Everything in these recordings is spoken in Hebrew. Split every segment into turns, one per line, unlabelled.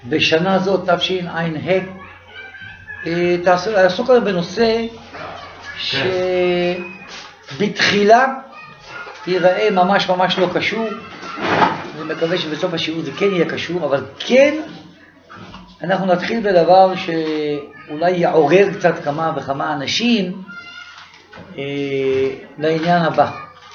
בשנה זאת תשע"ה תעסוק בנושא שבתחילה ייראה ממש לא קשור. אני מקווה שבסוף השיעור זה כן יהיה קשור, אבל כן אנחנו נתחיל בדבר שאולי יעורר קצת כמה וכמה אנשים לעניין הבא.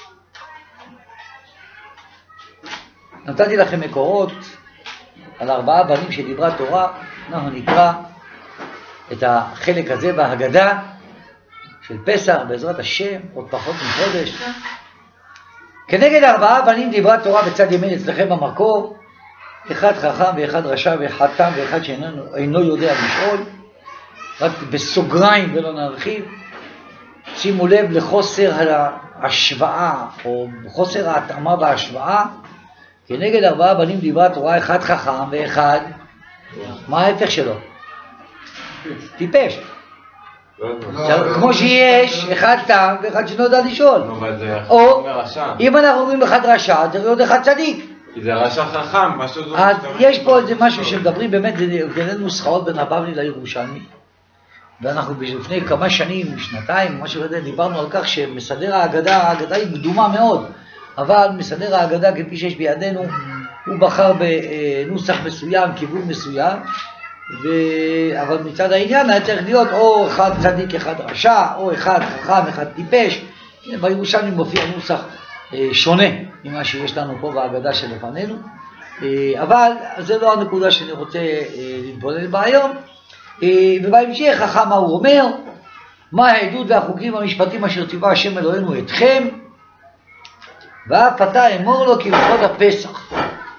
נתתי לכם מקורות על 4 בנים שדיברה תורה. אנחנו נקרא את החלק הזה בהגדה של פסח בעזרת השם עוד פחות מחודש. כנגד 4 בנים דיברה תורה בצד ימין אצלכם במקור, אחד חכם ואחד רשע ואחד תם ואחד שאינו יודע לשאול. רק בסוגריים ולא נרחיב, שימו לב לחוסר ההשוואה או חוסר ההתאמה בהשוואה. כנגד 4 בנים דיברה תורה, אחד חכם ואחד, מה ההפך שלו? טיפש. כמו שיש אחד תם ואחד שאינו יודע לשאול. או אם אנחנו אומרים אחד רשע, צריך להיות אחד צדיק.
כי זה רשע חכם.
אז יש פה איזה משהו שמדברים באמת, זה נוסחאות בין הבבלי לירושלמי. ואנחנו לפני כמה שנים, שנתיים, משהו כזה, דיברנו על כך שמסדר ההגדה היא קדומה מאוד, אבל מסדר ההגדה כפי שיש בידינו, הוא בחר בנוסח מסוים, כיוון מסוים, אבל מצד העניין היה צריך להיות או אחד צדיק, אחד רשע, או אחד חכם, אחד טיפש. בירושלמי מופיע נוסח שונה ממה שיש לנו פה בהגדה שלפנינו, אבל זה לא הנקודה שאני רוצה להתבונן בה היום. ובהמשך חכם מה הוא אומר, מה העדות והחוקים והמשפטים אשר ציווה השם אלוהינו אתכם, ואף אתה אמור לו כהלכות הפסח.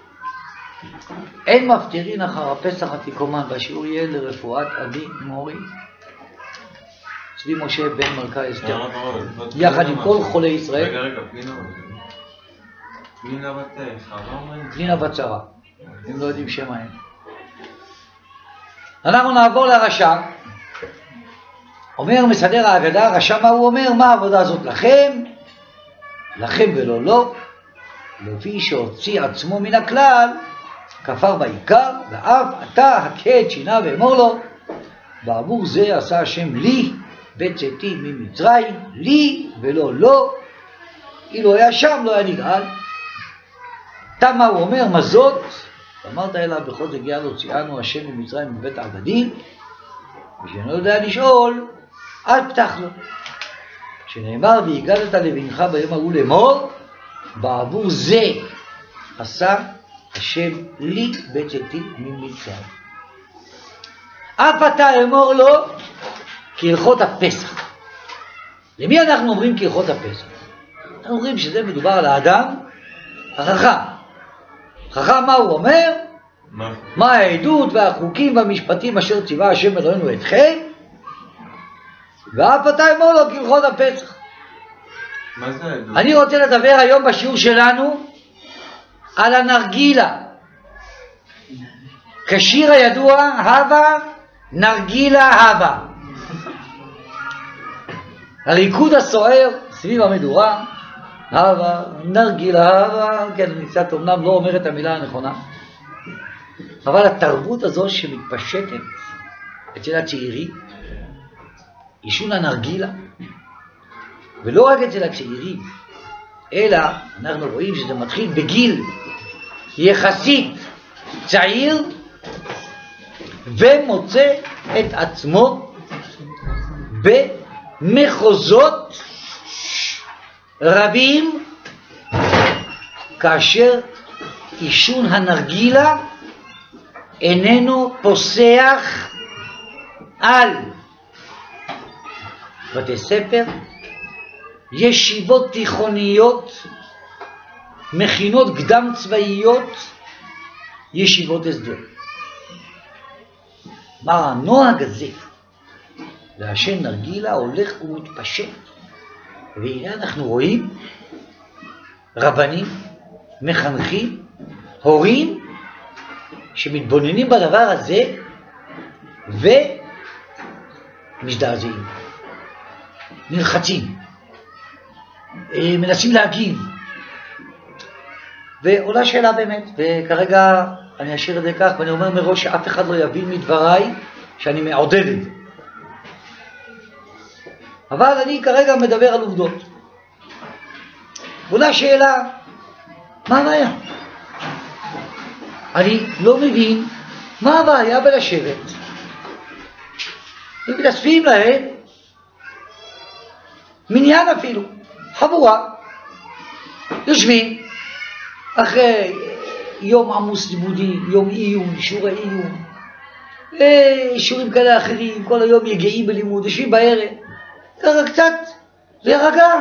אין מפטירין אחר הפסח התיקומן, והשיעור יהיה לרפואת אבי מורי צבי משה בן מלכה אסתר, יחד עם כל חולי ישראל.
רגע, פנינה בת חווה?
פנינה בת שרה, הם לא יודעים שם הם. אנחנו נעבור לרשע. אומר מסדר ההגדה, רשע מה הוא אומר? מה העבודה הזאת לכם ולא לו, לפי שהוציא עצמו מן הכלל, כפר בעיקר, ואף אתה הכה את שינה ואמור לו, בעבור זה עשה השם לי בצאתי ממצרים, לי ולא לו, אילו היה שם לא היה נגאל. תמה הוא אומר, מה זאת? אמרת אליו בכל הגיעה להוציאנו השם ממצרים מבית העבדים, ושאינו יודע לשאול, אל פתח לו. שנאמר, והגדת לבנך ביום ההוא לאמור, בעבור זה עשה השם לי בצאתי ממצרים. אף אתה אמור לו כהלכות הפסח. למי אנחנו אומרים כהלכות הפסח? אנחנו אומרים שזה מדובר על האדם החכם. חכם מה הוא אומר? מה העדות והחוקים והמשפטים אשר ציווה השם אלוהינו אתכם, ואף אתה אמור לו כהלכות הפסח.
מה זה העדות?
אני רוצה לדבר היום בשיעור שלנו על הנרגילה. כשיר הידוע, הווה נרגילה הווה. הריקוד הסוער סביב המדורה, הווה נרגילה הווה. כן, אני קצת אומנם לא אומר את המילה הנכונה, אבל התרבות הזו שמתפשטת אצל הצעירים, עישון הנרגילה, ולא רק אצל הצעירים, אלא אנחנו רואים שזה מתחיל בגיל יחסית צעיר, ומוצא את עצמו במחוזות רבים, כאשר עישון הנרגילה איננו פוסח על בתי ספר, ישיבות תיכוניות, מכינות קדם צבאיות, ישיבות הסדר. מה הנוהג הזה לעשן נרגילה הולך ומתפשט, והנה אנחנו רואים רבנים, מחנכים, הורים שמתבוננים בדבר הזה ומזדעזעים, נלחצים, מנסים להגיב. ועולה שאלה באמת, וכרגע אני אשאיר את זה כך, ואני אומר מראש שאף אחד לא יבין מדבריי שאני מעודד את זה. אבל אני כרגע מדבר על עובדות. אולי שאלה, מה הבעיה? אני לא מבין מה הבעיה בלשבת. ומתאספים להם, מניין אפילו, חבורה, יושבים, אחרי יום עמוס לימודים, יום עיון, שיעורי עיון, שיעורים כאלה אחרים, כל היום יגעים בלימוד, יושבים בערב, ככה קצת להירגע,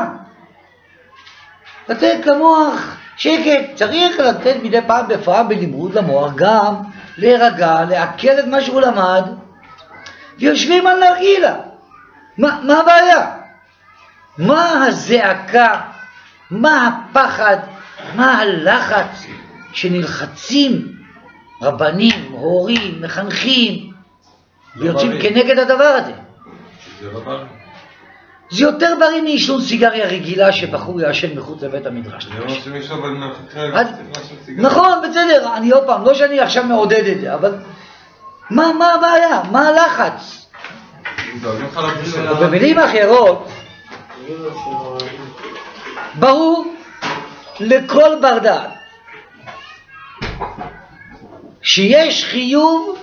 לתת למוח שקט, צריך לתת מדי פעם בפעם בלימוד למוח גם להירגע, לעכל את מה שהוא למד, ויושבים על נרגילה. מה הבעיה? מה הזעקה? מה הפחד? מה הלחץ שנלחצים רבנים, הורים, מחנכים ויוצאים כנגד הדבר הזה?
זה לא בריא.
זה יותר בריא מעישון סיגריה רגילה שבחור יעשן מחוץ לבית המדרש.
אני אומר שמישהו אבל מנפקר
נכון, בסדר, אני עוד פעם, לא שאני עכשיו מעודד את זה, אבל מה הבעיה? מה הלחץ? במילים אחרות, ברור לכל בר דעת שיש חיוב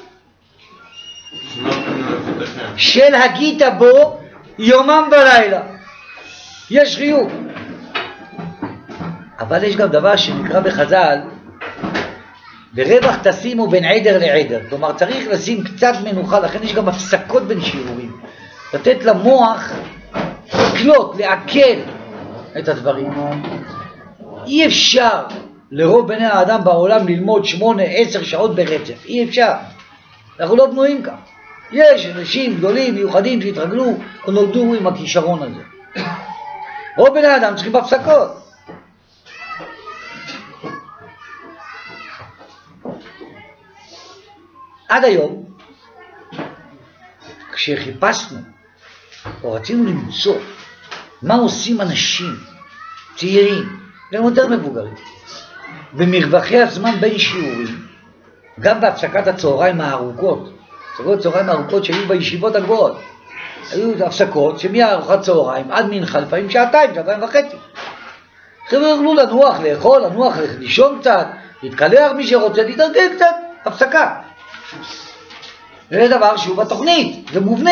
של הגית בו יומם בלילה. יש חיוב. אבל יש גם דבר שנקרא בחז"ל, ברווח תשימו בין עדר לעדר. כלומר, צריך לשים קצת מנוחה, לכן יש גם הפסקות בין שיעורים. לתת למוח לקלוט, לעכל את הדברים. אי אפשר לרוב בני האדם בעולם ללמוד 8-10 שעות ברצף. אי אפשר. אנחנו לא בנויים כך. יש אנשים גדולים, מיוחדים, שהתרגלו או נולדו עם הכישרון הזה. רוב בני האדם צריכים בהפסקות. עד היום, כשחיפשנו או רצינו למצוא מה עושים אנשים צעירים, גם יותר מבוגרים, במרווחי הזמן בין שיעורים, גם בהפסקת הצהריים הארוכות, הפסקות צהריים הארוכות שהיו בישיבות הגבוהות, היו הפסקות שמארוחת צהריים עד מנחה, לפעמים שעתיים וחצי. חבר'ה יוכלו לנוח, לאכול, לנוח, לישון קצת, להתקלח מי שרוצה, להתארגן קצת, הפסקה. זה דבר שהוא בתוכנית, זה מובנה.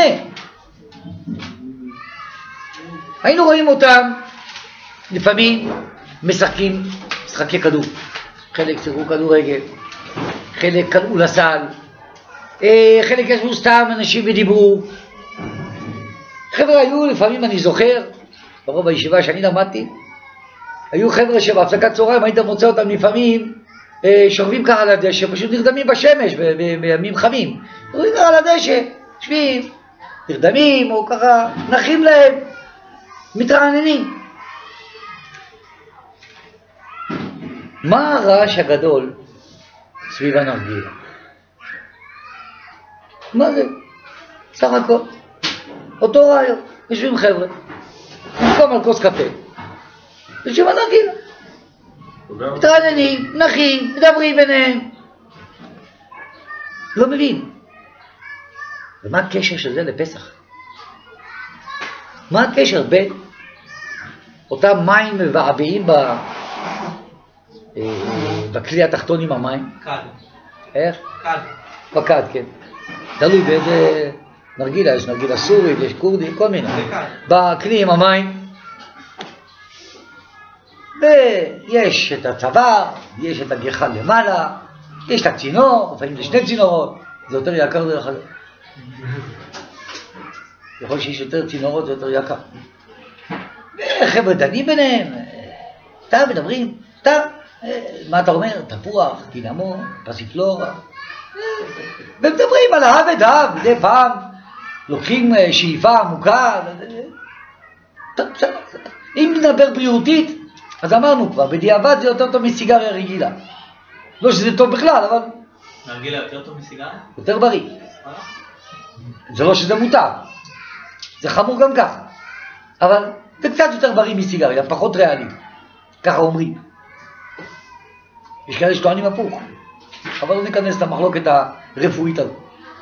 היינו רואים אותם לפעמים משחקים משחקי כדור. חלק שיחקו כדורגל, חלק קלעו לסל, חלק ישבו סתם אנשים ודיברו. חבר'ה היו לפעמים, אני זוכר, ברוב הישיבה שאני למדתי, היו חבר'ה שבהפסקת צהריים היית מוצא אותם לפעמים שוכבים ככה על הדשא, פשוט נרדמים בשמש בימים חמים. נרדמים ככה על הדשא, יושבים, נרדמים או ככה נחים להם, מתרעננים. מה הרעש הגדול סביב הנרגילה? מה זה? סך הכל אותו רעיון, יושבים חבר'ה, במקום על כוס קפה, יושבים על נרגילה, מתרעננים, נחים, מדברים ביניהם. לא מבין. ומה הקשר של זה לפסח? מה הקשר בין אותם מים מבעבעים בכלי התחתון עם המים?
קד.
איך?
קד.
בקד, כן. תלוי באיזה נרגילה, יש נרגילה סורית, יש קורדית, כל מיני. בכלי עם המים. ויש את הצוואר, יש את הגחל למעלה, יש את הצינור, לפעמים זה 2 צינורות, זה יותר יקר דרך אגב. יכול שיש יותר צינורות, זה יותר יקר. חבר'ה דנים ביניהם, סתם מדברים, סתם, מה אתה אומר? תפוח, קינמון, פסיפלורה, ומדברים על אהב ודאב, מדי פעם לוקחים שאיפה עמוקה. אם נדבר בריאותית, אז אמרנו כבר, בדיעבד זה יותר טוב מסיגריה רגילה. לא שזה טוב בכלל, אבל...
נרגילה יותר טוב מסיגריה?
יותר בריא. זה לא שזה מותר. זה חמור גם ככה. אבל זה קצת יותר בריא מסיגריה, פחות ריאלי. ככה אומרים. יש כאלה שטוענים הפוך. אבל לא ניכנס למחלוקת הרפואית הזאת.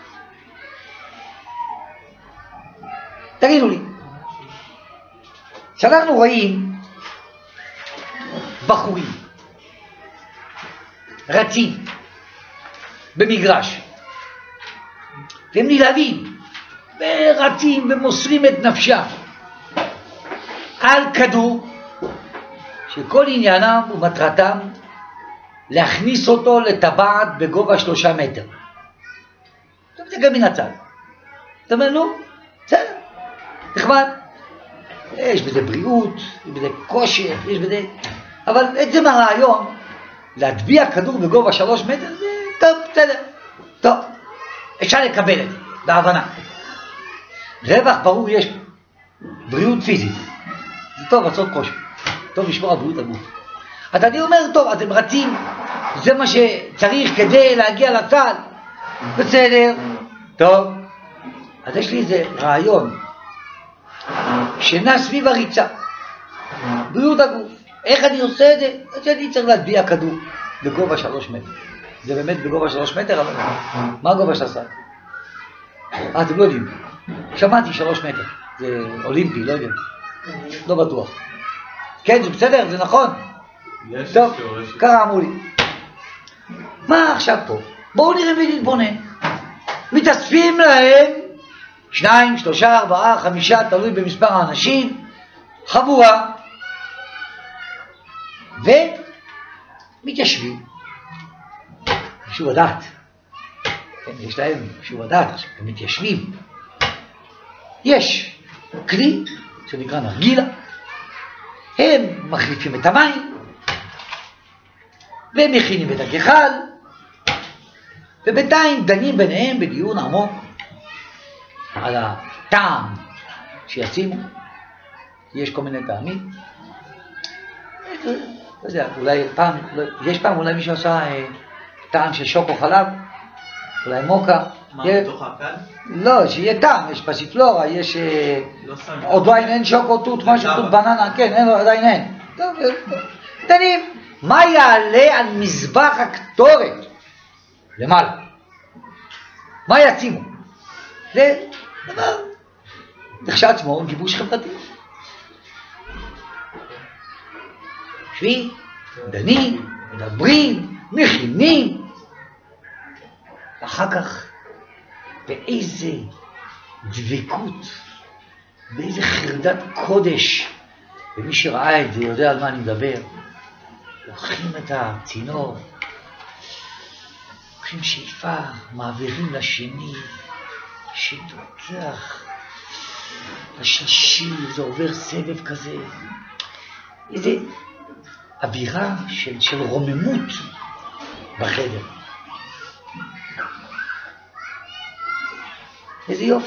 תגידו לי, כשאנחנו רואים בחורים רצים במגרש והם נלהבים ורצים ומוסרים את נפשם על כדור שכל עניינם ומטרתם להכניס אותו לטבעת בגובה 3 מטר. זה גם מן הצד. אתה אומר, נו, בסדר, נחמד. יש בזה בריאות, יש בזה כושר, יש בזה... אבל עצם הרעיון, להטביע כדור בגובה 3 מטר, זה טוב, בסדר. טוב, אפשר לקבל את זה, בהבנה. רווח ברור יש בריאות פיזית. זה טוב לעשות כושר. טוב לשמור על בריאות הגוף. אז אני אומר, טוב, אתם רצים, זה מה שצריך כדי להגיע לסל. בסדר, טוב. אז יש לי איזה רעיון שנע סביב הריצה. בריאות הגוף. איך אני עושה את זה? אז אני צריך להטביע כדור בגובה 3 מטר. זה באמת בגובה 3 מטר, אבל מה הגובה של הסל? אתם לא יודעים. שמעתי 3 מטר. זה אולימפי, לא יודע. לא בטוח. כן, זה בסדר, זה נכון. טוב, ככה אמרו לי. מה עכשיו פה? בואו נראה ונתבונן. מתאספים להם 2, 3, 4, 5, תלוי במספר האנשים, חבורה, ומתיישבים. שוב הדעת. יש להם שוב הדעת, הם מתיישבים. יש כלי שנקרא נרגילה, הם מחליפים את המים, והם מכינים את הכחל, ובינתיים דנים ביניהם בדיון עמוק על הטעם שישימו. יש כל מיני טעמים. לא יודע, אולי פעם, יש פעם אולי מישהו עשה טעם של שוקו חלב, אולי מוקה.
מה, בתוך הקל?
לא, שיהיה טעם, יש פסיפלורה, יש... עוד עדיין אין שוקו תות, משהו תות בננה, כן, עדיין אין. טוב, דנים, מה יעלה על מזבח הקטורת? למעלה. מה ישימו? זה דבר, כשלעצמו, גיבוש חברתי. שבי, דנים, מדברים, מכינים. אחר כך, באיזה דבקות, באיזה חרדת קודש, ומי שראה את זה יודע על מה אני מדבר, לוקחים את הצינור, לוקחים שאיפה, מעבירים לשני, שתותח, לשלישי, זה עובר סבב כזה, איזה אווירה של רוממות בחדר. איזה יופי.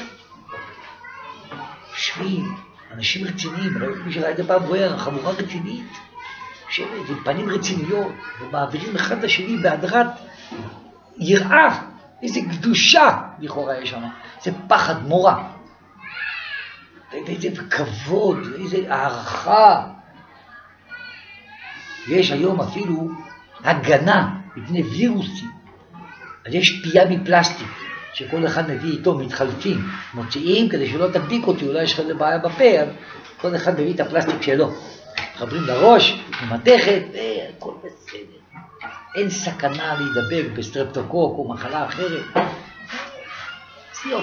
שבים, אנשים רציניים, מי שראה את זה פעם רואה, חבורה רצינית, שבת עם פנים רציניות, ומעבירים אחד לשני בהדרת יראה, איזה קדושה לכאורה יש שם, איזה פחד מורא, ואיזה כבוד, איזה הערכה. יש היום אפילו הגנה מפני וירוסים, אז יש פייה מפלסטיק, שכל אחד מביא איתו, מתחלפים, מוציאים כדי שלא תדביק אותי, אולי יש לך בעיה בפה, אז כל אחד מביא את הפלסטיק שלו. מחברים לראש, ממתכת, והכל בסדר. אין סכנה להידבק בסטרפטוקוק או מחלה אחרת. סיוף.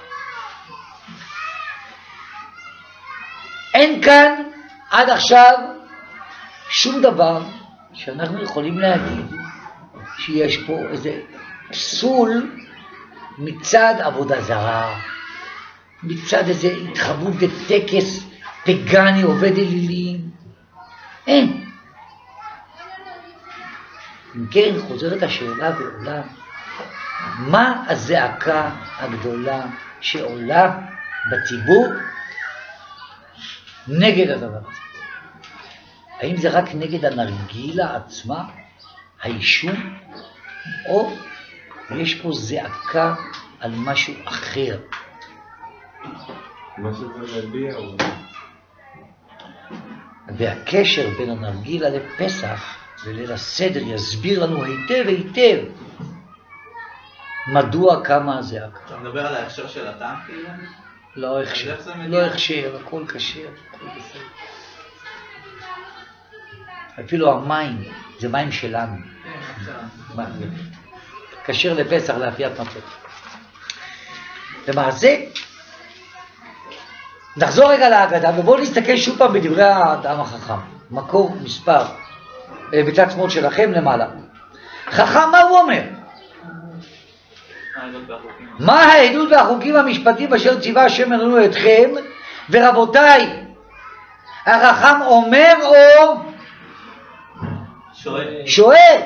אין כאן עד עכשיו שום דבר שאנחנו יכולים להגיד שיש פה איזה פסול מצד עבודה זרה, מצד איזה התחברות בטקס פגני עובד אלילים. אין. אם כן חוזרת השאלה ועולה, מה הזעקה הגדולה שעולה בציבור נגד הדבר הזה? האם זה רק נגד הנרגילה עצמה, האישום, או יש פה זעקה על משהו אחר?
מה שזה מביע הוא...
והקשר בין הנרגילה לפסח וליל הסדר יסביר לנו היטב היטב מדוע קמה הזעקה.
אתה מדבר על ההכשר של הטעם כאילו?
לא הכשר, לא הכשר, הכל כשר, הכל בסדר. אפילו המים, זה מים שלנו. כשר לפסח לאפיית מצות. למעשה, נחזור רגע להגדה, ובואו נסתכל שוב פעם בדברי האדם החכם. מקור מספר, בצד שמאל שלכם למעלה. חכם, מה הוא אומר? מה העדות והחוקים המשפטיים אשר ציווה השם אלוהינו אתכם? ורבותיי, החכם אומר או שואל.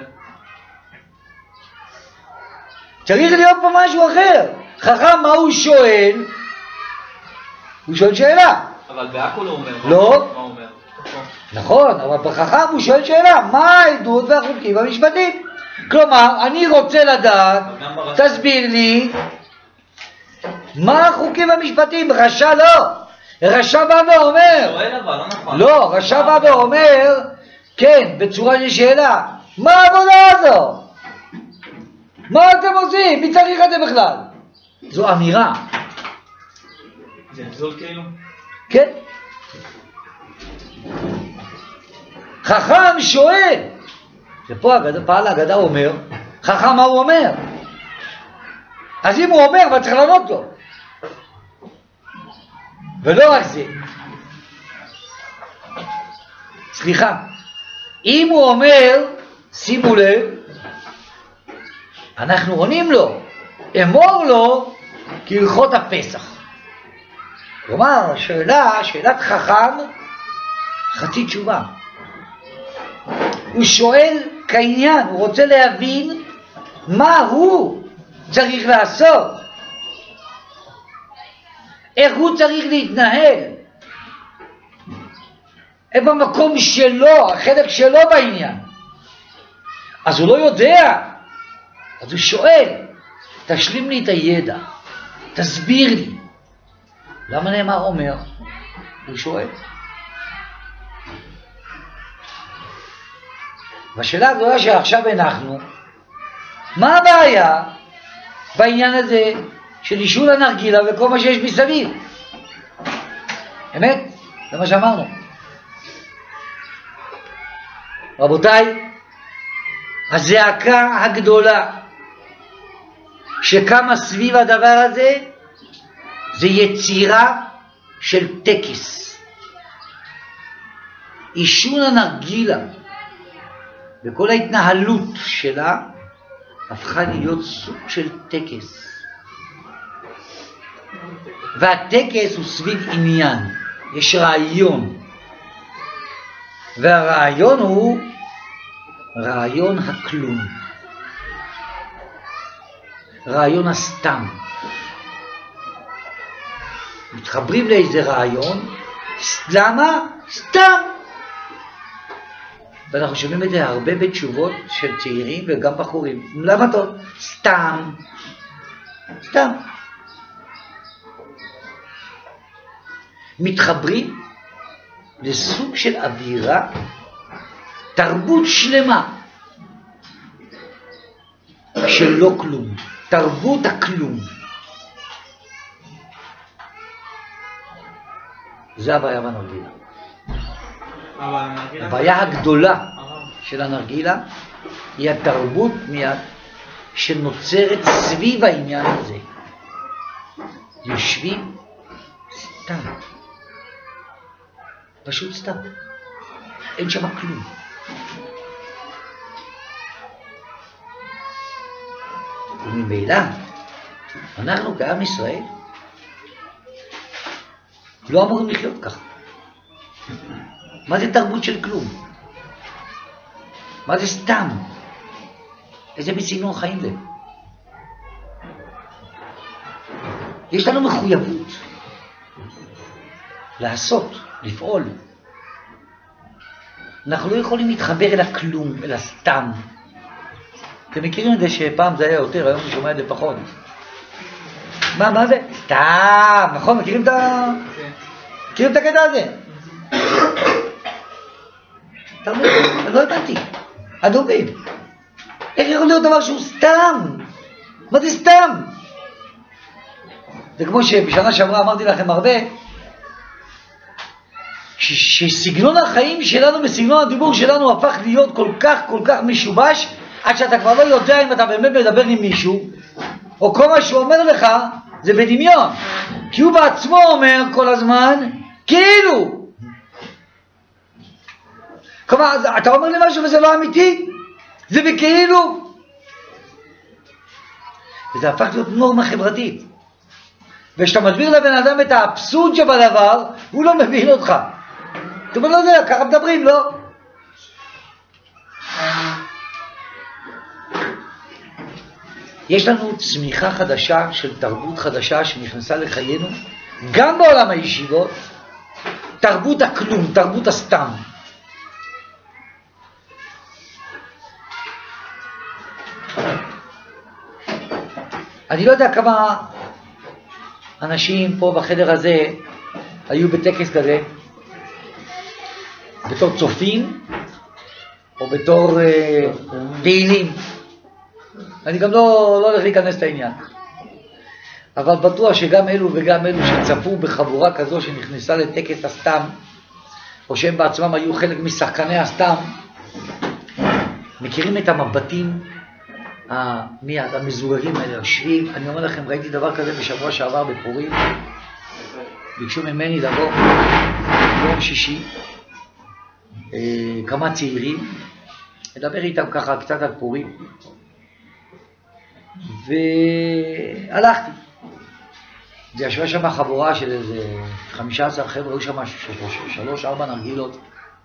צריך להיות פה משהו אחר. חכם, מה הוא שואל? הוא שואל שאלה.
אבל בעכו לא אומר.
לא.
מה הוא אומר?
נכון, אבל בחכם הוא שואל שאלה. מה העדות והחוקים המשפטיים? כלומר, אני רוצה לדעת, תסביר לי, מה החוקים המשפטיים? רשע לא. רשע בא ואומר.
שואל אבל, לא נכון.
לא, רשע בא ואומר, כן, בצורה של שאלה. מה העבודה הזו? מה אתם עושים? מי צריך את זה בכלל? זו אמירה.
זה נזול כאילו?
כן. חכם שואל. ופה פעל ההגדה אומר, חכם מה הוא אומר? אז אם הוא אומר, אבל צריך לענות לו. ולא רק זה. סליחה. אם הוא אומר, שימו לב, אנחנו עונים לו, אמור לו כהלכות הפסח. כלומר, שאלת חכם, חצי תשובה. הוא שואל כעניין, הוא רוצה להבין מה הוא צריך לעשות, איך הוא צריך להתנהל, איך במקום שלו, החלק שלו בעניין. אז הוא לא יודע, אז הוא שואל, תשלים לי את הידע, תסביר לי. למה נאמר אומר? הוא שואל. והשאלה הגדולה שעכשיו הנחנו, מה הבעיה בעניין הזה של אישול הנרגילה וכל מה שיש מסביב? אמת? זה מה שאמרנו. רבותיי, הזעקה הגדולה שקמה סביב הדבר הזה, זה יצירה של טקס. אישול הנרגילה וכל ההתנהלות שלה הפכה להיות סוג של טקס. והטקס הוא סביב עניין, יש רעיון. והרעיון הוא רעיון הכלום. רעיון הסתם. מתחברים לאיזה רעיון, למה? סתם. ואנחנו שומעים את זה הרבה בתשובות של צעירים וגם בחורים. למה טוב? סתם. סתם. מתחברים לסוג של אווירה, תרבות שלמה של לא כלום. תרבות הכלום. זה הבעיה בנרגילה. הבעיה הגדולה של הנרגילה היא התרבות מיד שנוצרת סביב העניין הזה. יושבים סתם. פשוט סתם. אין שם כלום. וממילא, אנחנו כעם ישראל לא אמורים לחיות ככה. מה זה תרבות של כלום? מה זה סתם? איזה בסגנון חיים זה? יש לנו מחויבות לעשות, לפעול. אנחנו לא יכולים להתחבר אל הכלום, אל הסתם. אתם מכירים את זה שפעם זה היה יותר, היום אני שומע את זה פחות. מה זה? סתם, נכון? מכירים את הקטע הזה? לא הבנתי. אדומים. איך יכול להיות דבר שהוא סתם? מה זה סתם? זה כמו שבשנה שעברה אמרתי לכם הרבה, שסגנון החיים שלנו וסגנון הדיבור שלנו הפך להיות כל כך משובש, עד שאתה כבר לא יודע אם אתה באמת מדבר עם מישהו, או כל מה שהוא אומר לך זה בדמיון, כי הוא בעצמו אומר כל הזמן כאילו. כלומר, אתה אומר לי משהו וזה לא אמיתי, זה בכאילו. וזה הפך להיות נורמה חברתית. וכשאתה מסביר לבן אדם את האבסורד שבדבר, הוא לא מבין אותך. אתה אומר, לא יודע, ככה מדברים, לא? יש לנו צמיחה חדשה של תרבות חדשה שנכנסה לחיינו, גם בעולם הישיבות, תרבות הכלום, תרבות הסתם. אני לא יודע כמה אנשים פה בחדר הזה היו בטקס כזה, בתור צופים או בתור פעילים. אני גם לא הולך להיכנס לעניין, אבל בטוח שגם אלו וגם אלו שצפו בחבורה כזו שנכנסה לטקס הסתם, או שהם בעצמם היו חלק משחקני הסתם, מכירים את המבטים מיד המזוגגים האלה, יושבים. אני אומר לכם, ראיתי דבר כזה בשבוע שעבר בפורים, ביקשו ממני לבוא ביום שישי, כמה צעירים, לדבר איתם ככה קצת על פורים, והלכתי. זה ישבה שם חבורה של איזה 15 חבר'ה, היו שם 3-4 נרגילות,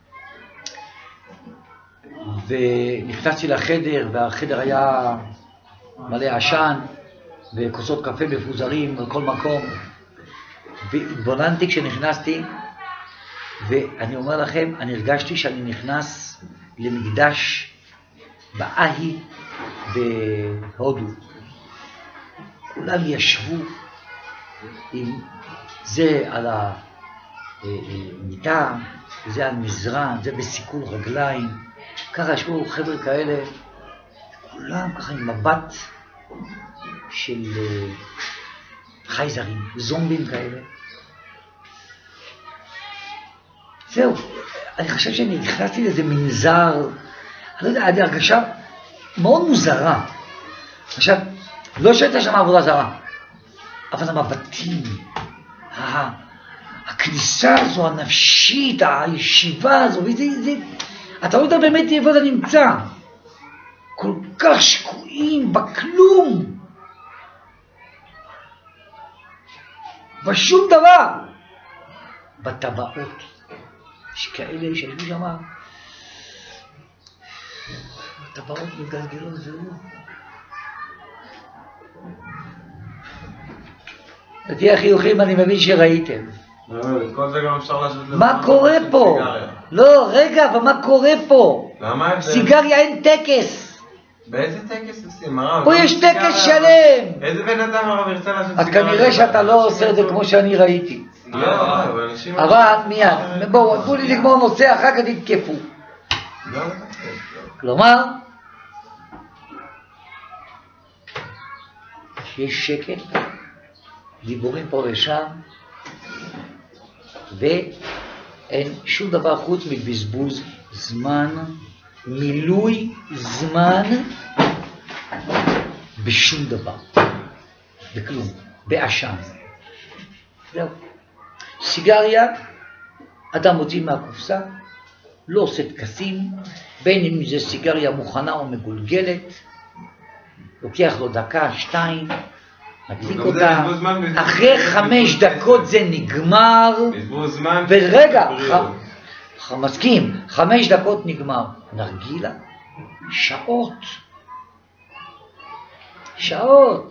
ונכנסתי לחדר, והחדר היה מלא עשן וכוסות קפה מפוזרים בכל מקום, והתבוננתי כשנכנסתי, ואני אומר לכם, אני הרגשתי שאני נכנס למקדש באהי בהודו. כולם ישבו עם זה על המיטה, זה על מזרן, זה בסיכול רגליים, ככה ישבו חבר'ה כאלה, כולם ככה עם מבט של חייזרים, זומבים כאלה. זהו, אני חושב שאני נכנסתי לאיזה מנזר, אני לא יודע, אני הרגשה מאוד מוזרה. עכשיו, לא שהייתה שם עבודה זרה, אבל המבטים, הכניסה הזו, הנפשית, הישיבה הזו, אתה לא יודע באמת איפה אתה נמצא. כל כך שקועים בכלום, בשום דבר. בטבעות, יש כאלה שישבו שם, הטבעות מתגלגלות, זהו. תהיה חיוכים, אני מבין שראיתם.
כל זה גם אפשר לעשות...
מה קורה פה? לא, רגע, אבל מה קורה פה?
למה?
סיגריה אין טקס.
באיזה טקס עושים, הרב?
פה יש טקס שלם.
איזה בן אדם הרב ירצה לעשות סיגריה?
אז כנראה שאתה לא עושה את זה כמו שאני ראיתי.
לא, אבל אנשים...
אבל מיד, בואו, תנו לי לגמור נושא, אחר כך תתקפו. כלומר, יש שקט, דיבורים פה ושם, ואין שום דבר חוץ מבזבוז זמן, מילוי זמן בשום דבר, בכלום, בעשן. זהו. סיגריה, אדם מוציא מהקופסה, לא עושה תקסים, בין אם זה סיגריה מוכנה או מגולגלת, לוקח לו דקה, 2, מדליק אותה, אחרי 5 דקות זה נגמר, ורגע, מסכים, 5 דקות נגמר, נרגילה, שעות,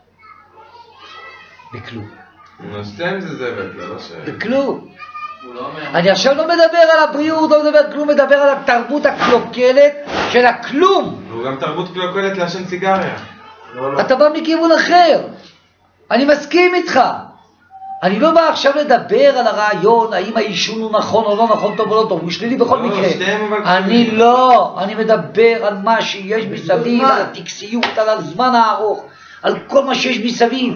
בכלום.
נוסטם זה זבל, זה לא ש...
בכלום. אני עכשיו לא מדבר על הבריאות, לא מדבר כלום, מדבר על התרבות הקלוקלת של הכלום.
הוא גם תרבות קלוקלת לעשן סיגריה.
אתה בא מכיוון אחר. אני מסכים איתך. אני לא בא עכשיו לדבר על הרעיון, האם העישון הוא נכון או לא נכון, טוב או לא טוב, הוא שלילי בכל מקרה. אני לא, אני מדבר על מה שיש מסביב, על הטקסיות, על הזמן הארוך. על כל מה שיש מסביב.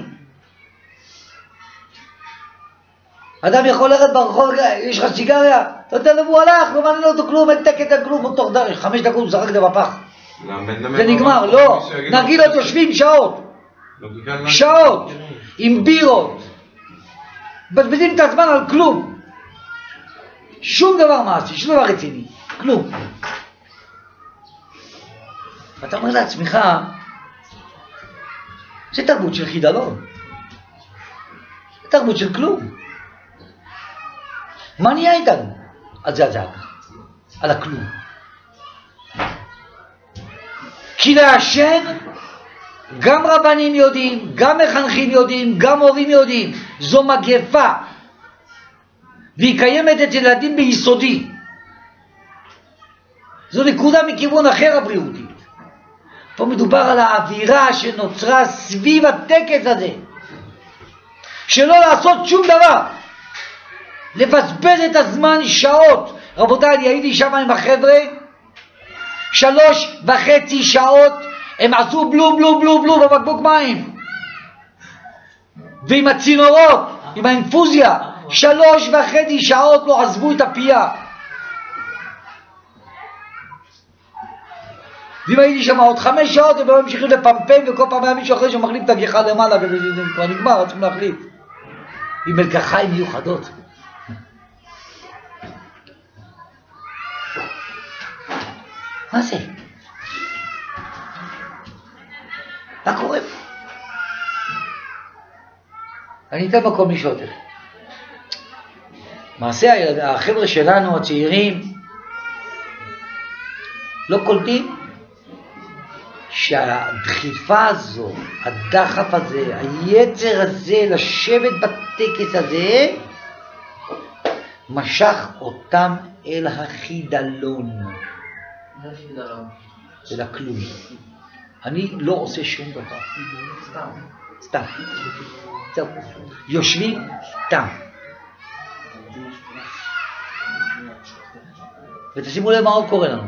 אדם יכול ללכת ברחוב, יש לך סיגריה, אתה יודע למה הוא הלך, לא מעניין אותו כלום, אין תקת על כלום, הוא תוך 5 דקות הוא זרק את זה בפח. זה נגמר, לא, נרגילות יושבים שעות, שעות, עם בירות, מבזבזים את הזמן על כלום, שום דבר מעשי, שום דבר רציני, כלום. ואתה אומר לעצמך, זה תרבות של חידלון, זה תרבות של כלום. מה נהיה איתנו? על זה הזעקה, על הכלום. כי לעשן, גם רבנים יודעים, גם מחנכים יודעים, גם הורים יודעים, זו מגפה. והיא קיימת אצל ילדים ביסודי. זו נקודה מכיוון אחר הבריאותית. פה מדובר על האווירה שנוצרה סביב הטקס הזה. שלא לעשות שום דבר. לבזבז את הזמן שעות. רבותיי, אני הייתי שם עם החבר'ה, 3.5 שעות הם עשו בלו בלו בלו בלו בבקבוק מים. ועם הצינורות, עם האינפוזיה, 3.5 שעות לא עזבו את הפייה. ואם הייתי שם עוד 5 שעות, הם ממשיכים לפמפם, וכל פעם היה מישהו אחרי שמחליף את הגיחה למעלה, וזה כבר נגמר, צריכים להחליף. עם מלקחיים מיוחדות. מה זה? מה קורה? אני אתן מקום לשאול. מעשה החבר'ה שלנו, הצעירים, לא קולטים שהדחיפה הזו, הדחף הזה, היצר הזה, לשבת בטקס הזה, משך אותם אל החידלון. של הכלום. אני לא עושה שום דבר. סתם. זהו. יושבים סתם. ותשימו לב מה עוד קורה לנו.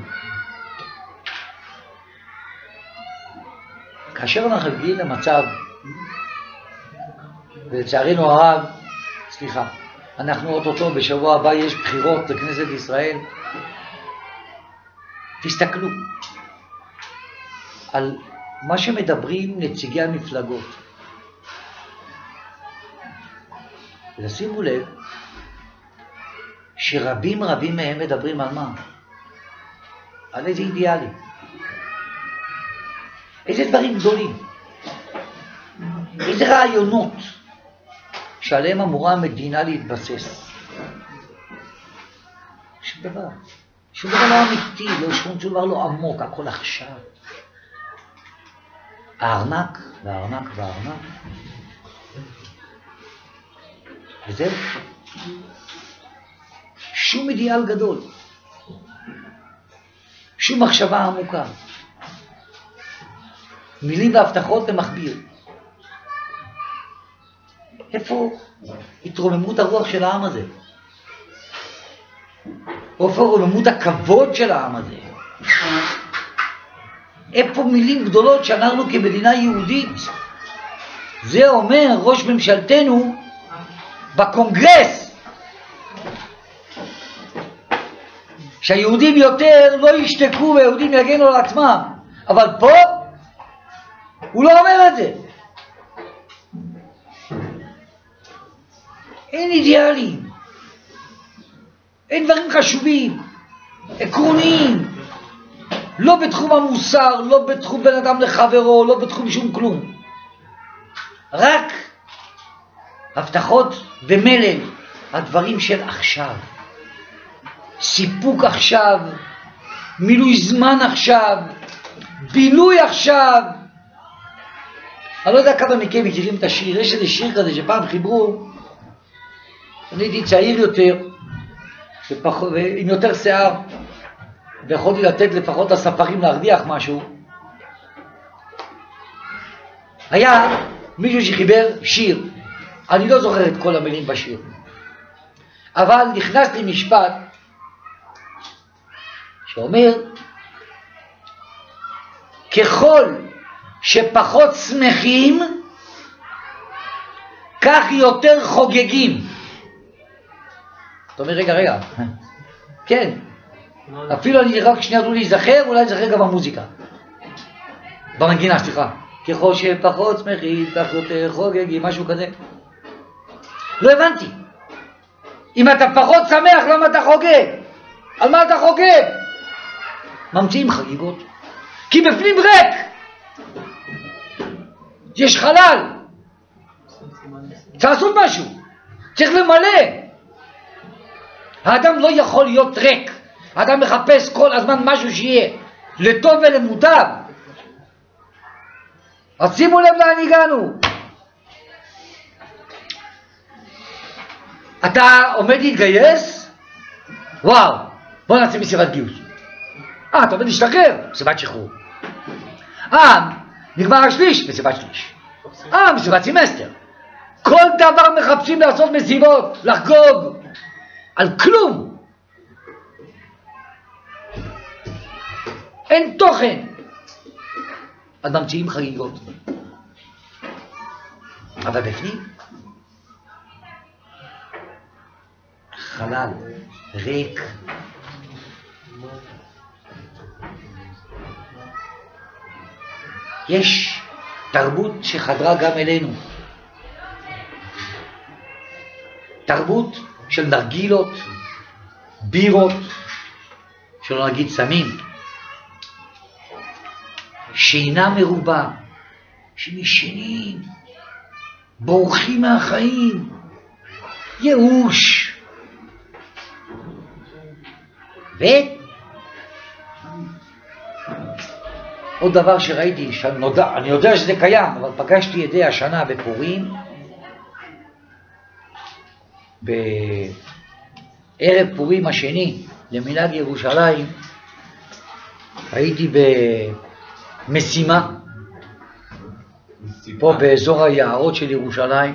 כאשר אנחנו מגיעים למצב, ולצערנו הרב, סליחה, אנחנו אוטוטו בשבוע הבא יש בחירות לכנסת ישראל, תסתכלו על מה שמדברים נציגי המפלגות. ושימו לב שרבים מהם מדברים על מה? על איזה אידיאלים. איזה דברים גדולים. איזה רעיונות שעליהם אמורה המדינה להתבסס. שום דבר. שום דבר לא אמיתי, שום דבר לא עמוק, הכל עכשיו. הארנק, והארנק, והארנק. וזהו. שום אידיאל גדול. שום מחשבה עמוקה. מילים והבטחות למכביר. איפה התרוממות הרוח של העם הזה? איפה רוממות הכבוד של העם הזה? איפה מילים גדולות שאנחנו כמדינה יהודית? זה אומר ראש ממשלתנו בקונגרס שהיהודים יותר לא ישתקו והיהודים יגנו על עצמם, אבל פה הוא לא אומר את זה. אין אידיאלים, אין דברים חשובים, עקרוניים, לא בתחום המוסר, לא בתחום בין אדם לחברו, לא בתחום שום כלום. רק הבטחות ומלל, הדברים של עכשיו. סיפוק עכשיו, מילוי זמן עכשיו, בילוי עכשיו. אני לא יודע כמה מכם מכירים את השיר, יש איזה שיר כזה שפעם חיברו, אני הייתי צעיר יותר, עם יותר שיער, ויכולתי לתת לפחות לספרים להרוויח משהו. היה מישהו שחיבר שיר, אני לא זוכר את כל המילים בשיר, אבל נכנס לי משפט שאומר, ככל שפחות שמחים, כך יותר חוגגים. אתה אומר, רגע, כן, אפילו אני רק שנייה תנו להיזכר, אולי להיזכר גם במוזיקה. במנגינה, סליחה. ככל שפחות שמחים, כך יותר חוגגים, משהו כזה. לא הבנתי. אם אתה פחות שמח, למה אתה חוגג? על מה אתה חוגג? ממציאים חגיגות. כי בפנים ריק. יש חלל. צריך לעשות משהו. צריך למלא. האדם לא יכול להיות ריק. האדם מחפש כל הזמן משהו שיהיה לטוב ולמוטב. אז שימו לב לאן הגענו. אתה עומד להתגייס? וואו, בוא נעשה מסיבת גיוס. אתה עומד להשתחרר? מסיבת שחרור. נגמר השליש? מסיבת שליש. מסיבת סמסטר. כל דבר מחפשים לעשות מסיבות, לחגוג. על כלום. אין תוכן. אז ממציאים חגיגות. אבל בפנים חלל, ריק. יש תרבות שחדרה גם אלינו. תרבות של נרגילות, בירות, שלא נגיד סמים. שינה מרובה, שמשנים, בורחים מהחיים, ייאוש. עוד דבר שראיתי, אני יודע שזה קיים, אבל פגשתי את זה השנה בפורים, בערב פורים השני למנהג ירושלים, הייתי במשימה, פה באזור היערות של ירושלים,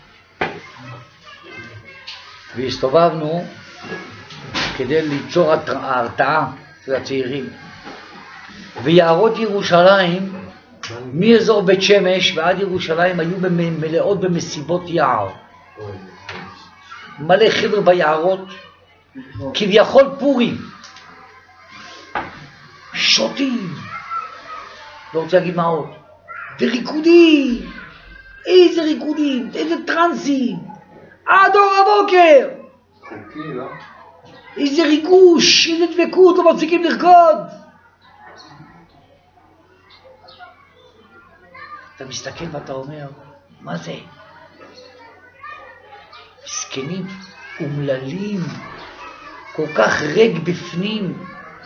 והסתובבנו כדי ליצור ההרתעה של הצעירים. ויערות ירושלים, מאזור בית שמש ועד ירושלים, היו מלאות במסיבות יער. מלא חבר'ה ביערות, כביכול פורים. שוטים, לא רוצה להגיד מה עוד. וריקודים, איזה ריקודים, איזה טרנסים, עד אור הבוקר. איזה ריגוש, איזה דבקות, לא מפסיקים לרקוד. אתה מסתכל ואתה אומר, מה זה? מסכנים אומללים, כל כך ריק בפנים.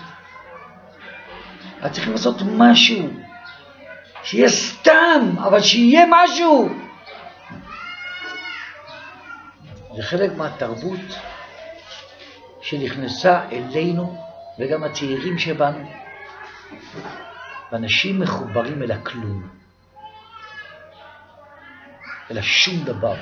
אז צריכים לעשות משהו, שיהיה סתם, אבל שיהיה משהו. זה חלק מהתרבות שנכנסה אלינו, וגם הצעירים שבנו. ואנשים מחוברים אל הכלום, אל השום דבר,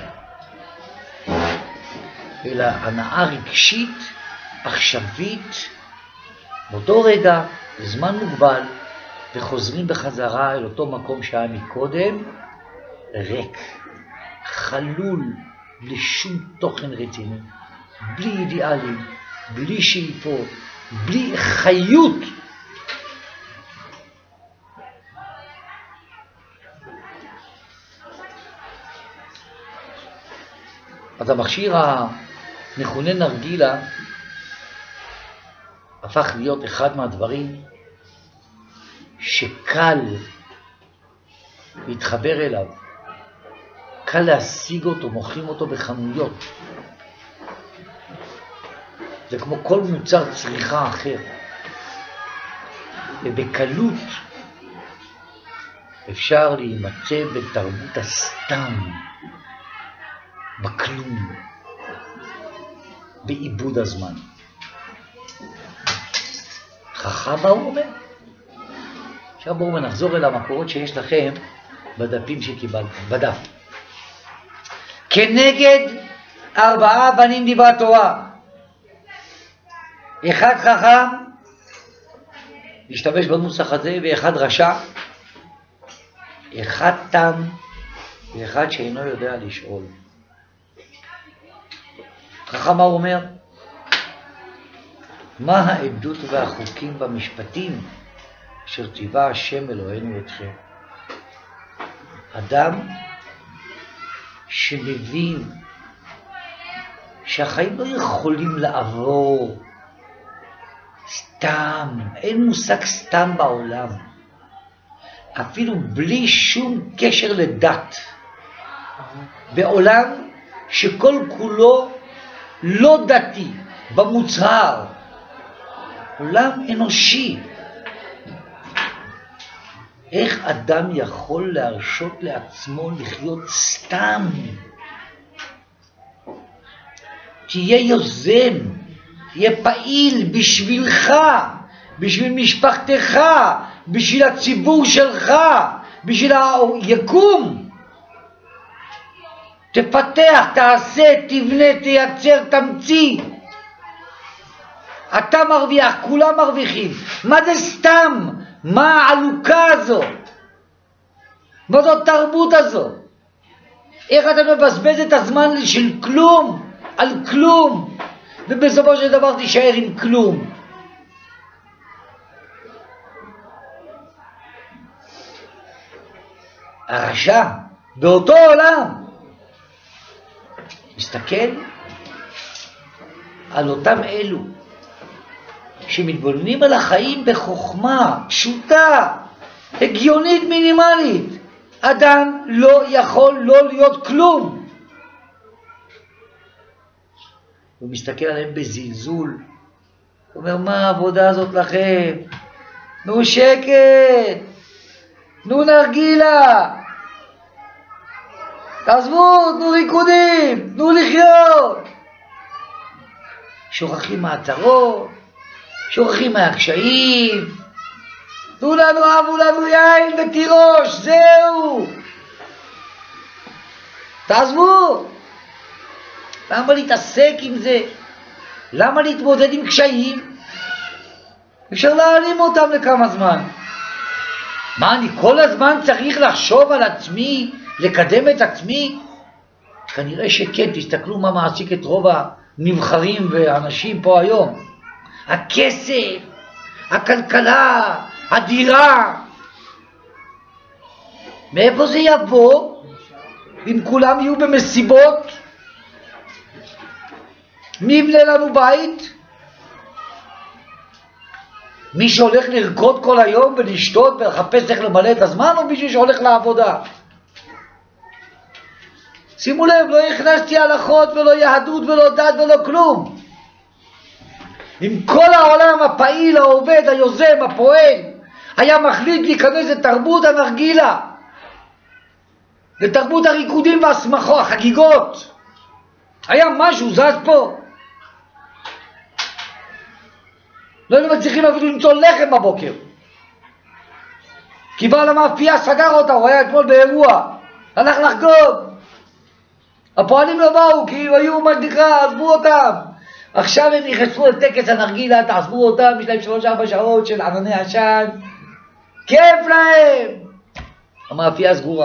אל ההנאה רגשית, עכשווית, באותו רגע, בזמן מוגבל, וחוזרים בחזרה אל אותו מקום שהיה מקודם, ריק, חלול, בלי שום תוכן רציני, בלי אידיאלים, בלי שאיפות, בלי חיות. אז המכשיר המכונה נרגילה הפך להיות אחד מהדברים שקל להתחבר אליו, קל להשיג אותו, מוכרים אותו בחנויות. זה כמו כל מוצר צריכה אחר. ובקלות אפשר להימצא בתרבות הסתם, בכלום, בעיבוד הזמן. חכם הוא אומר. עכשיו בואו נחזור אל המקורות שיש לכם בדפים שקיבלתם, בדף. כנגד 4 בנים דיברה תורה. אחד חכם, להשתמש בנוסח הזה, ואחד רשע. אחד תם ואחד שאינו יודע לשאול. חכם מה הוא אומר? מה העדות והחוקים במשפטים אשר ציווה השם אלוהינו אתכם? אדם שמבין שהחיים לא יכולים לעבור סתם, אין מושג סתם בעולם, אפילו בלי שום קשר לדת, בעולם שכל כולו לא דתי, במוצהר, עולם אנושי. איך אדם יכול להרשות לעצמו לחיות סתם? תהיה יוזם, תהיה פעיל בשבילך, בשביל משפחתך, בשביל הציבור שלך, בשביל היקום. תפתח, תעשה, תבנה, תייצר, תמציא. אתה מרוויח, כולם מרוויחים. מה זה סתם? מה העלוקה הזו? מה זו התרבות הזו? איך אתה מבזבז את הזמן של כלום, על כלום, ובסופו של דבר תישאר עם כלום? הרשע באותו עולם מסתכל על אותם אלו שמתבוננים על החיים בחוכמה פשוטה, הגיונית, מינימלית. אדם לא יכול לא להיות כלום. הוא מסתכל עליהם בזלזול. הוא אומר, מה העבודה הזאת לכם? נו שקט, נו נרגילה, תעזבו, תנו ריקודים, תנו לחיות. שוכחים מהצרות, שוכחים מהקשיים. תנו לנו, אהבו לנו יין ותירוש, זהו. תעזבו. למה להתעסק עם זה? למה להתמודד עם קשיים? אפשר להעלים אותם לכמה זמן. מה, אני כל הזמן צריך לחשוב על עצמי, לקדם את עצמי? כנראה שכן, תסתכלו מה מעסיק את רוב הנבחרים ואנשים פה היום. הכסף, הכלכלה, הדירה. מאיפה זה יבוא? אם כולם יהיו במסיבות? מי יבנה לנו בית? מי שהולך לרקוד כל היום ולשתות ולחפש איך למלא את הזמן, או מישהו שהולך לעבודה? שימו לב, לא הכנסתי הלכות ולא יהדות ולא דת ולא כלום. אם כל העולם הפעיל, העובד, היוזם, הפועל, היה מחליט להיכנס לתרבות הנרגילה, לתרבות הריקודים והשמחות, החגיגות, היה משהו זז פה. לא היינו מצליחים אפילו למצוא לחם בבוקר, כי בעל המאפייה סגר אותה, הוא היה אתמול באירוע, הלך לחגוג. הפועלים לא באו כי היו מדליכה, עזבו אותם. עכשיו הם נכנסו לטקס הנרגילה, תעזבו אותם, יש להם 3-4 שעות של ענני עשן, כיף להם. המאפייה סגורה.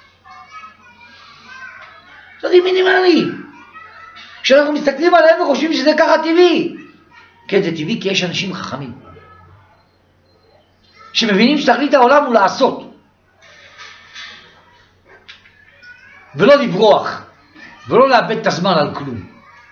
זה מינימלי. כשאנחנו מסתכלים עליהם וחושבים שזה ככה טבעי. כן, זה טבעי כי יש אנשים חכמים שמבינים שתכלית העולם הוא לעשות ולא לברוח ולא לאבד את הזמן על כלום.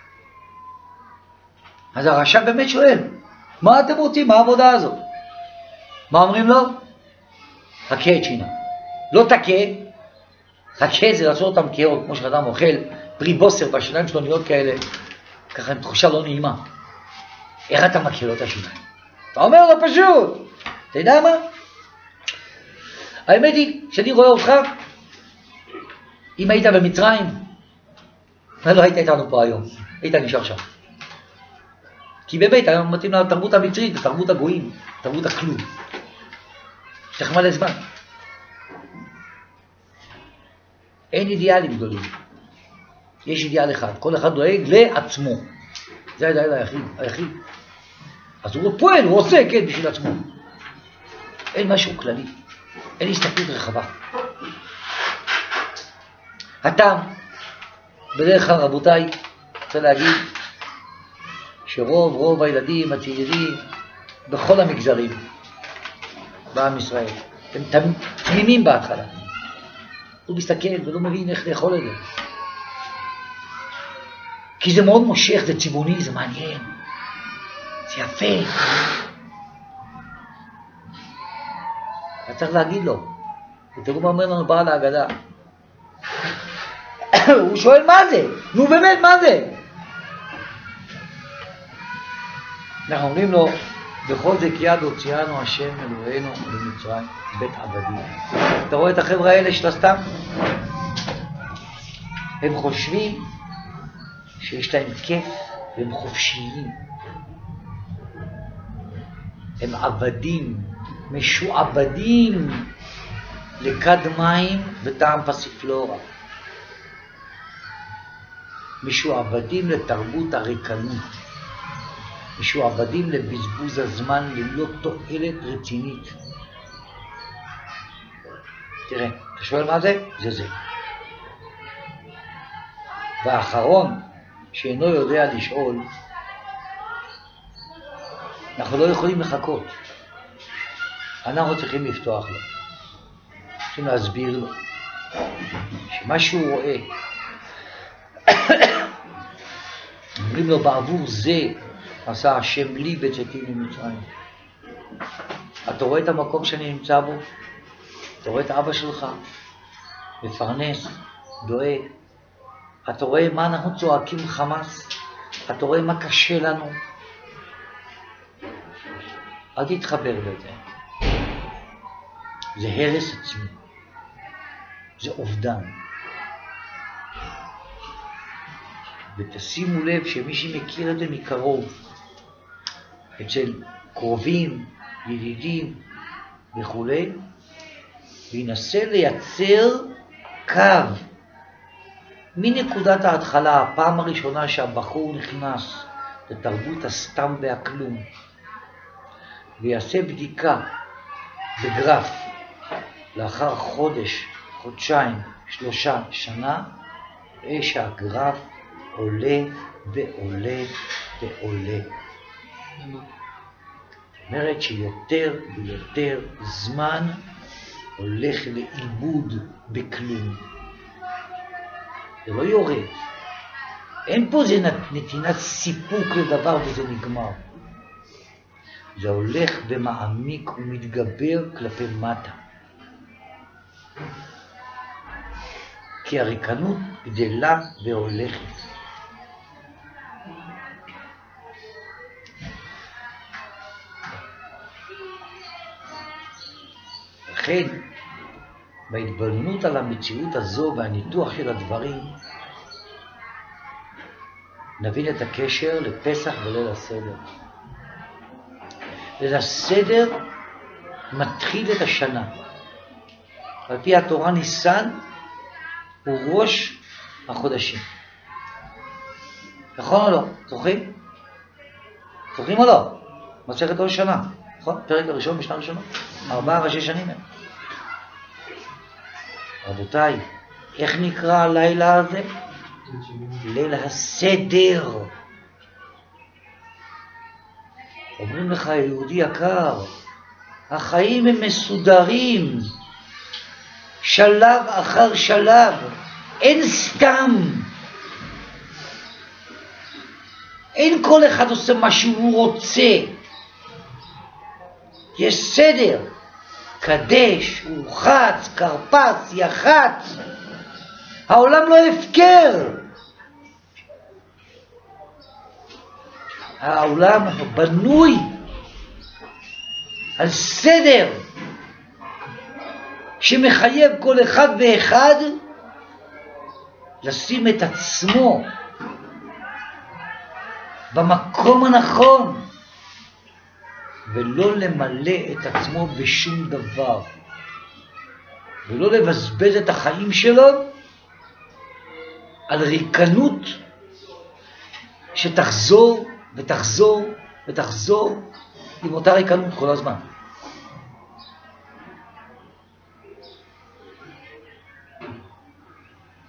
אז הרשע באמת שואל, מה אתם רוצים? מה העבודה הזאת? מה אומרים לו? חכה את שינה. לא תכה, חכה זה לעשות אותם קהות, כמו שאדם אוכל פרי בוסר בשיניים שלו נהיות כאלה, ככה עם תחושה לא נעימה. איך אתה מכיר לו את השיניים? אתה אומר לו פשוט. אתה יודע מה? האמת היא, כשאני רואה אותך, אם היית במצרים, לא היית איתנו פה היום, היית נשאר שם. כי באמת היום מתאים לתרבות המצרית, לתרבות הגויים, לתרבות הכלום. יש לך מלא זמן. אין אידיאלים גדולים. יש אידיאל אחד, כל אחד דואג לעצמו. זה האידיאל היחיד. אז הוא פועל, הוא עושה, כן, בשביל עצמו. אין משהו כללי, אין הסתכלות רחבה. הטעם, בדרך כלל רבותיי, רוצה להגיד שרוב הילדים הצעירים בכל המגזרים בעם ישראל, הם תמימים בהתחלה. הוא מסתכל ולא מבין איך לאכול את זה. כי זה מאוד מושך, זה צבעוני, זה מעניין, זה יפה. אתה צריך להגיד לו, ותראו מה אומר לנו בעל ההגדה. הוא שואל מה זה? נו באמת, מה זה? אנחנו אומרים לו, בכל זה כי יד הוציאנו השם אלוהינו ממצרים בית עבדים. אתה רואה את החבר'ה האלה של הסתם? הם חושבים שיש להם כיף והם חופשיים. הם עבדים, משועבדים לכד מים וטעם פסיפלורה. משועבדים לתרבות הריקנות. משועבדים לבזבוז הזמן ללא תועלת רצינית. תראה, אתה שואל מה זה? זה. והאחרון שאינו יודע לשאול, אנחנו לא יכולים לחכות. אנחנו צריכים לפתוח לו. צריכים להסביר לו שמה שהוא רואה, אומרים לו בעבור זה עשה השם לי בצאתי ממצרים. אתה רואה את המקום שאני נמצא בו? אתה רואה את אבא שלך? מפרנס, דואג. אתה רואה מה אנחנו צועקים חמאס? אתה רואה מה קשה לנו? אל תתחבר לזה. זה הרס עצמי. זה אובדן. ותשימו לב שמי שמכיר את זה מקרוב, אצל קרובים, ידידים וכו', וינסה לייצר קו מנקודת ההתחלה, הפעם הראשונה שהבחור נכנס לתרבות הסתם והכלום, ויעשה בדיקה בגרף לאחר חודש, חודשיים, 3 שנה, ראה שהגרף עולה ועולה ועולה. זאת אומרת שיותר ויותר זמן הולך לאיבוד בכלום. זה לא יורד. אין פה זה נתינת סיפוק לדבר וזה נגמר. זה הולך ומעמיק ומתגבר כלפי מטה. כי הריקנות גדלה והולכת. לכן, בהתבוננות על המציאות הזו והניתוח של הדברים, נבין את הקשר לפסח וליל הסדר. ליל הסדר מתחיל את השנה. על פי התורה ניסן הוא ראש החודשים. נכון או לא? זוכרים? זוכרים או לא? מסכת ראש שנה. נכון? פרק הראשון בשנה ראשונה. 4 ראשי שנים הם. רבותיי, איך נקרא הלילה הזה? ליל הסדר. אומרים לך, יהודי יקר, החיים הם מסודרים, שלב אחר שלב, אין סתם. אין כל אחד עושה מה שהוא רוצה. יש סדר. קדש, הורחץ, קרפץ, יחץ. העולם לא הפקר. העולם בנוי על סדר שמחייב כל אחד ואחד לשים את עצמו במקום הנכון ולא למלא את עצמו בשום דבר ולא לבזבז את החיים שלו על ריקנות שתחזור ותחזור ותחזור עם אותה ריקנות כל הזמן.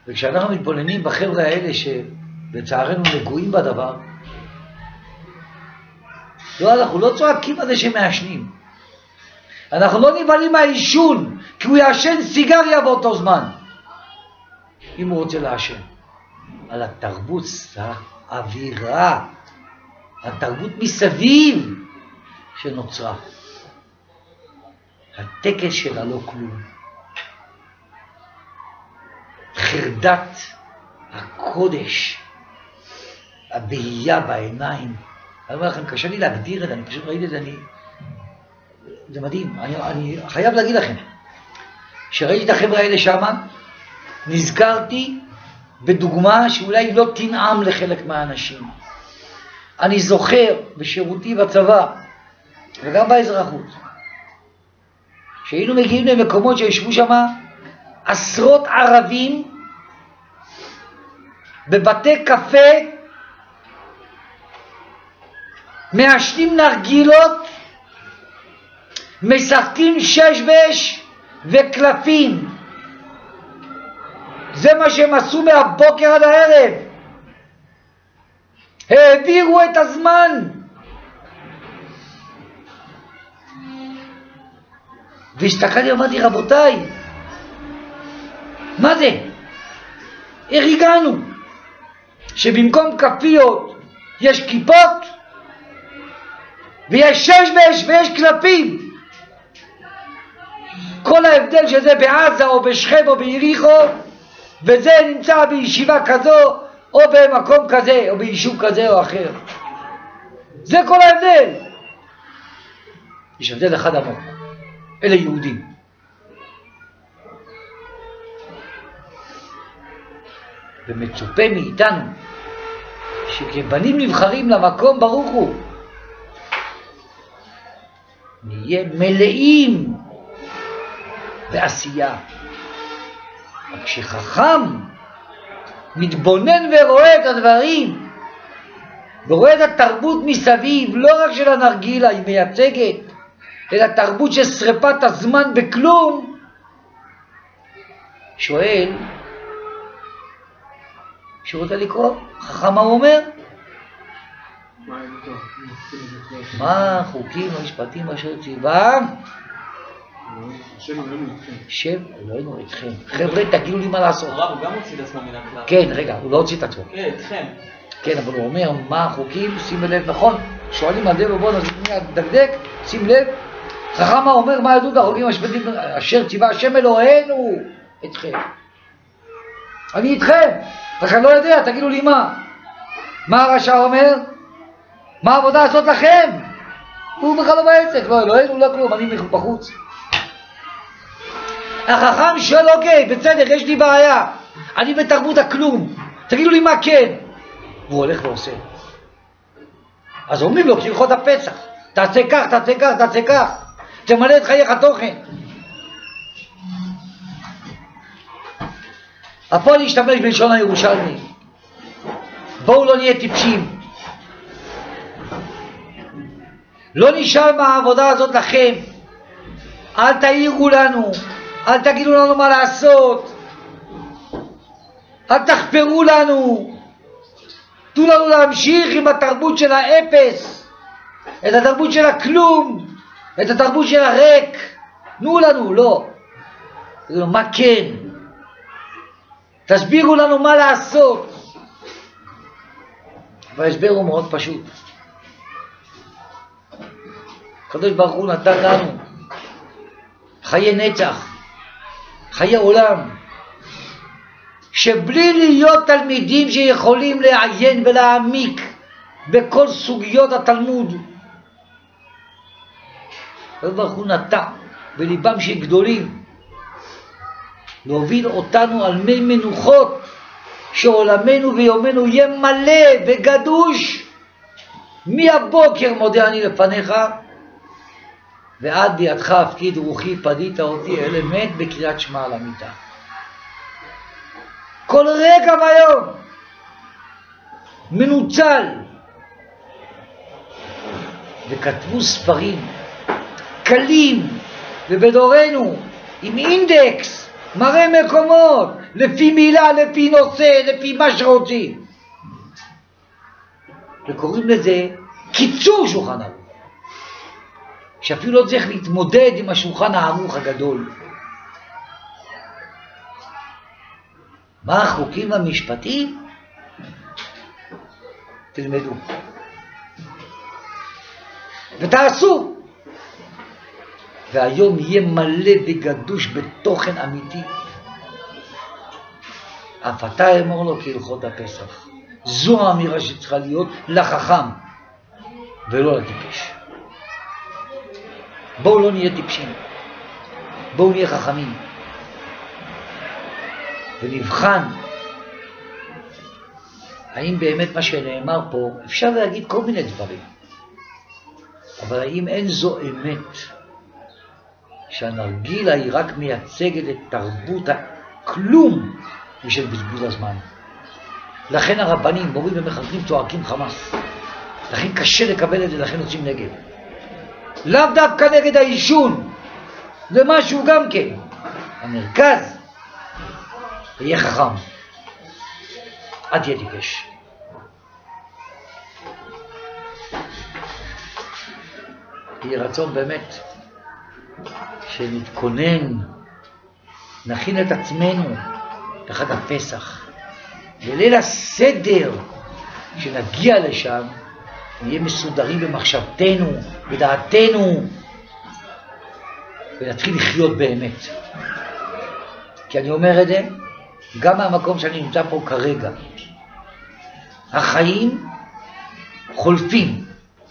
וכשאנחנו מתבוננים בחבר'ה האלה שבצערנו נגועים בדבר, אנחנו לא צועקים על זה שמעשנים. אנחנו לא נבהלים מהעישון, כי הוא יעשן סיגריה באותו זמן. אם הוא רוצה לעשן. על התרבות, האווירה, התרבות מסביב שנוצרה. הטקס שלה לא כלום. חרדת הקודש, הבהייה בעיניים. אני אומר לכם, קשה לי להגדיר את זה, אני פשוט ראיתי את זה, זה מדהים. אני חייב להגיד לכם, שראיתי את החבר'ה האלה שמה, נזכרתי בדוגמה שאולי לא תנעם לחלק מהאנשים. אני זוכר בשירותי בצבא, וגם באזרחות, שהיינו מגיעים למקומות שישבו שם עשרות ערבים בבתי קפה, מעשנים נרגילות, משחקים שש-בש וקלפים. זה מה שהם עשו מהבוקר עד הערב. העבירו את הזמן. והסתכלתי ואמרתי, רבותיי, מה זה? איך הגענו? שבמקום כפיות יש כיפות ויש שש-בש ויש קלפים. כל ההבדל שזה בעזה או בשכם או ביריחו, וזה נמצא בישיבה כזו או במקום כזה או ביישוב כזה או אחר. זה כל ההבדל. יש הבדל אחד עמוק. אלה יהודים. ומצופה מאיתנו שכבנים נבחרים למקום ברוך הוא נהיה מלאים בעשייה. רק שחכם מתבונן ורואה את הדברים ורואה את התרבות מסביב, לא רק של הנרגילה היא מייצגת, אלא תרבות של שריפת הזמן בכלום, שואל, שרוצה לקרוא, חכם מה הוא אומר? מה חוקים המשפטים אשר ציווה? שם אלוהינו אתכם. חבר'ה, תגידו לי מה לעשות.
הרב, הוא גם הוציא את עצמו מן הכלל.
כן, רגע, הוא לא הוציא את עצמו.
כן, אתכם.
כן, אבל הוא אומר, מה החוקים? שים לב, נכון? שואלים על זה ובואו נדקדק, שים לב. חכם מה אומר, מה ידעו את החוקים המשפטים אשר ציווה השם אלוהינו אתכם. אני איתכם, רק אני לא יודע, תגידו לי מה. מה הרשע אומר? מה העבודה לעשות לכם? הוא בכלל לא בעצק, לא אלוהינו, לא כלום, אני בחוץ. החכם שואל, אוקיי, בסדר, יש לי בעיה, אני בתרבות הכלום, תגידו לי מה כן. והוא הולך ועושה. אז אומרים לו, כהלכות הפסח, תעשה כך, תעשה כך, תעשה כך, תמלא את חייך תוכן. פה להשתמש בלשון הירושלמי. בואו לא נהיה טיפשים. לא נשאר מהעבודה הזאת לכם. אל תעירו לנו, אל תגידו לנו מה לעשות, אל תחפרו לנו. תנו לנו להמשיך עם התרבות של האפס, את התרבות של הכלום, את התרבות של הריק. תנו לנו, לא. תגידו, מה כן? תסבירו לנו מה לעשות. וההסבר הוא מאוד פשוט. הקדוש ברוך הוא נתן לנו חיי נצח, חיי עולם, שבלי להיות תלמידים שיכולים לעיין ולהעמיק בכל סוגיות התלמוד, הקדוש ברוך הוא נתן בליבם של גדולים להוביל אותנו על מי מנוחות, שעולמנו ויומנו יהיה מלא וגדוש מהבוקר מודה אני לפניך ועד בידך הפקיד רוחי פדית אותי אל אמת בקריאת שמע על המיטה. כל רגע והיום מנוצל. וכתבו ספרים קלים ובדורנו עם אינדקס מראה מקומות לפי מילה, לפי נושא, לפי מה שרוצים. וקוראים לזה קיצור שולחן ערוך. שאפילו לא צריך להתמודד עם השולחן הערוך הגדול. מה החוקים המשפטיים? תלמדו. ותעשו. והיום יהיה מלא וגדוש בתוכן אמיתי. אף אתה אמור לו כהלכות הפסח. זו האמירה שצריכה להיות לחכם ולא לטיפש. בואו לא נהיה טיפשים. בואו נהיה חכמים. ונבחן האם באמת מה שנאמר פה, אפשר להגיד כל מיני דברים, אבל האם אין זו אמת שהנרגילה היא רק מייצגת את תרבות הכלום ושל בזבוז הזמן. לכן הרבנים, מורים ומחנכים צועקים חמאס. לכן קשה לקבל את זה, לכן יוצאים נגד. לאו דווקא נגד העישון, זה משהו גם כן. המרכז יהיה חכם, אל תהיה טיפש. יהיה רצון באמת שנתכונן, נכין את עצמנו לחג הפסח, בליל הסדר, שנגיע לשם, נהיה מסודרים במחשבתנו, בדעתנו, ונתחיל לחיות באמת. כי אני אומר את זה, גם מהמקום שאני נמצא פה כרגע, החיים חולפים,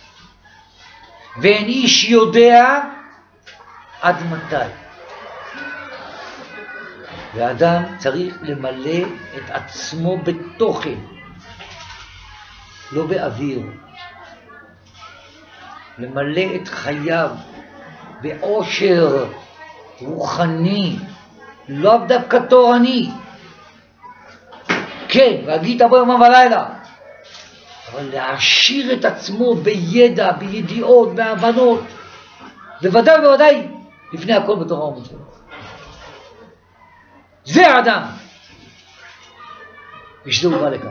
ואין איש יודע עד מתי. ואדם צריך למלא את עצמו בתוכן, לא באוויר. למלא את חייו באושר רוחני, לא דווקא תורני. כן, והגיד תבוא יומם ולילה, אבל להעשיר את עצמו בידע, בידיעות, בהבנות, בוודאי ובוודאי לפני הכל בתורה ומצוות. זה האדם. ושזה הוא בא לכאן.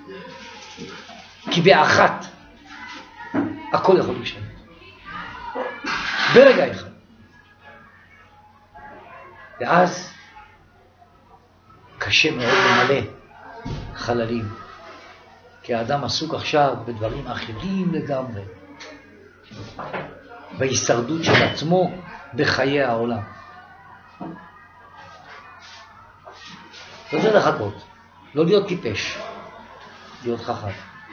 כי באחת הכל יכול להשתנות. ברגע אחד. ואז קשה מאוד למלא חללים. כי האדם עסוק עכשיו בדברים אחרים לגמרי. בהישרדות של עצמו בחיי העולם. וזה לחכות. לא להיות טיפש. להיות חכם.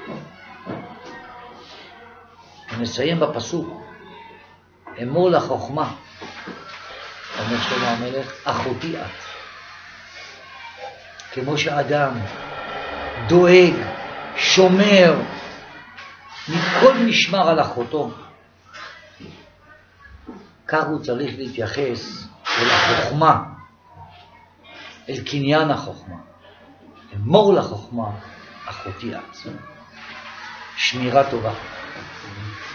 ונסיים בפסוק. אמור לחוכמה. אומר שלמה המלך, אחותי את. כמו שאדם דואג, שומר, מכל משמר על אחותו, כך הוא צריך להתייחס אל החוכמה, אל קניין החוכמה. אמור לחוכמה, אחותי את. שמירה טובה.